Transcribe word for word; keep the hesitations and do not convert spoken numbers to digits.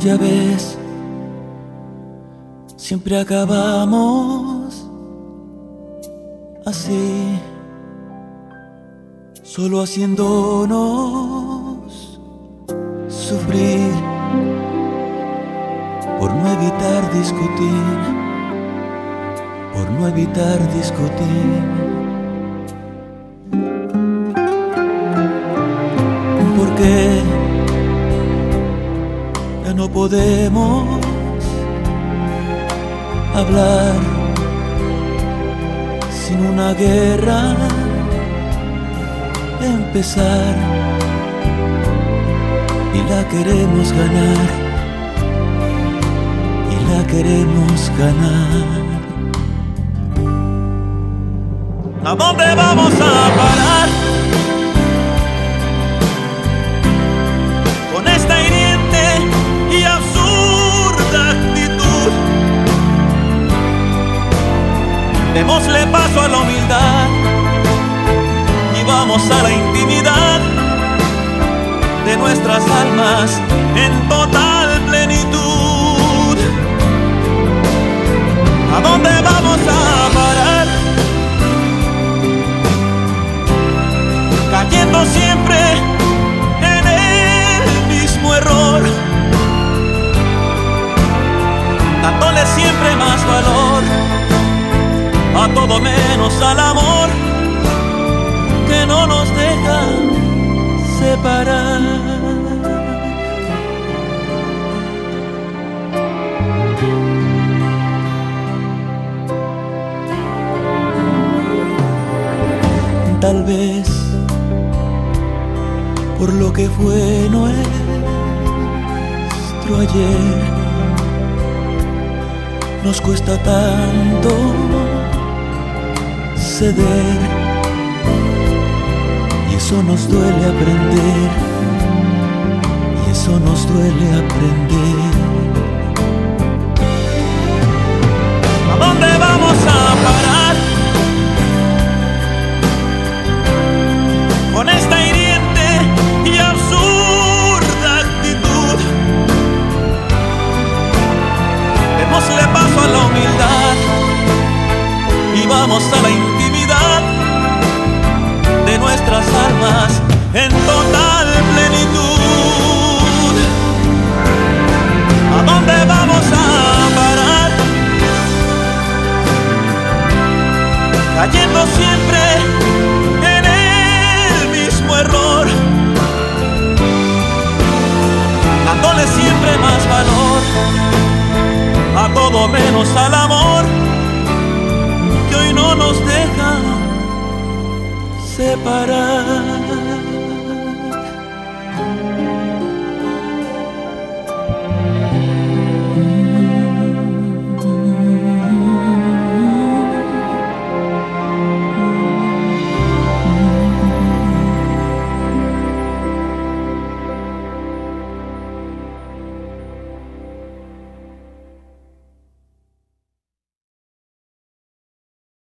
ya ves, siempre acabamos así, solo haciéndonos sufrir por no evitar discutir, por no evitar discutir. ¿Por qué ya no podemos hablar sin una guerra empezar? Y la queremos ganar, y la queremos ganar. ¿A dónde vamos a parar con esta hiriente y absurda actitud? Démosle paso a la humildad y vamos a la intimidad de nuestras almas en total plenitud. ¿A dónde vamos a parar? Cayendo siempre en el mismo error, dándole siempre más valor a todo menos al amor que no nos deja separar. Tal vez por lo que fue nuestro ayer nos cuesta tanto ceder, y eso nos duele aprender, y eso nos duele aprender. ¿A dónde vamos a parar con esta hiriente y absurda actitud? Démosle paso a la humildad y vamos a la intimidad de nuestras almas en total plenitud. ¿A dónde vamos a parar? Cayendo siempre en el mismo error, dándole siempre más valor a todo menos al amor que hoy no nos deja separar.